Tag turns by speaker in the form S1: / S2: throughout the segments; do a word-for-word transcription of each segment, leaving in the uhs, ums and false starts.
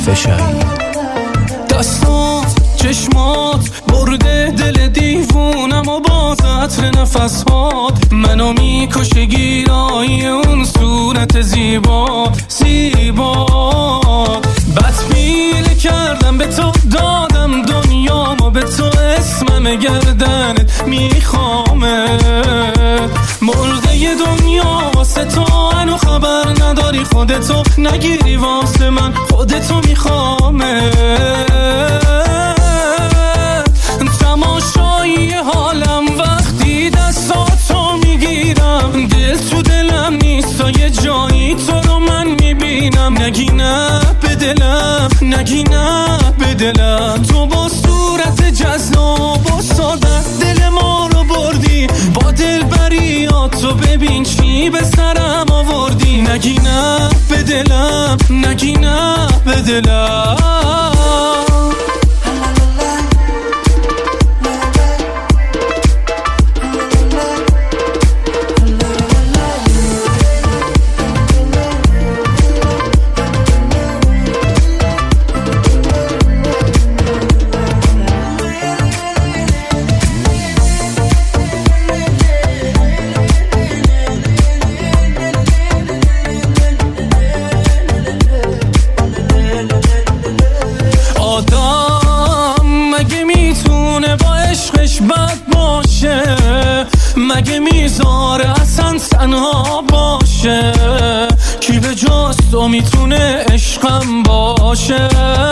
S1: فشاری.
S2: دستات چشمات برده دل دیوونم و باز عطر نفسات منو میکشه گیرایی اون صورت زیبا زیبا. بدبیل کردم به تو دادم دنیامو به تو اسمم گردنت میخوامه. مرده دنیا واسه تو هنو خبر نداری خودتو نگیری واسه من خودتو میخوامه. تماشایی حالم وقتی دستاتو میگیرم دل تو دلم نیست تا یه جایی تو رو من میبینم. نگی نه به دلم نگی نه به دلم تو با صورت جذاب و ساده دل ما رو بردی با دل بریاتو ببین چی به سرم آوردی. نگی نه به دلم نگی نه به دلم. مگه میذاره اصلا تنها باشه کی به جز تو میتونه عشقم باشه.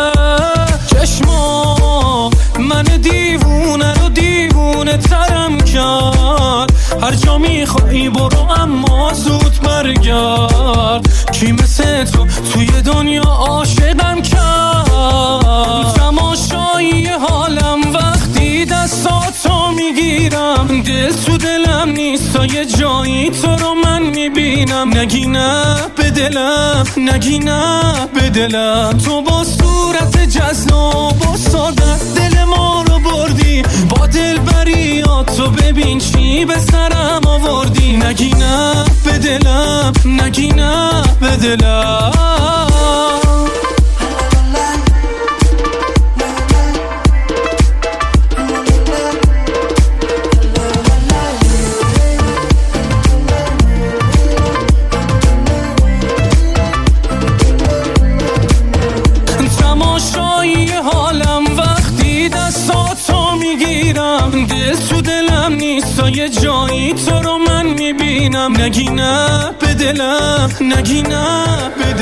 S2: چشما من دیوونه رو دیوونه ترم کرد هر جا میخوایی برو اما زود برگرد. کی مثل تو توی دنیا عاشقم کرد. تماشایی حالم وقتی دستاتو میگیرم دل تو دلم نیست تا یه جایی تو رو من میبینم. نگی نه به دلم نگی نه به دلم تو با صورت جذاب و ساده دل ما رو بردی با دل بریاتو ببین چی به سرم آوردی. نگی نه به دلم نگی نه به دلم. دل تو دلم نیست تا یه جایی تو رو من میبینم. نگی نه به دلم نگی نه به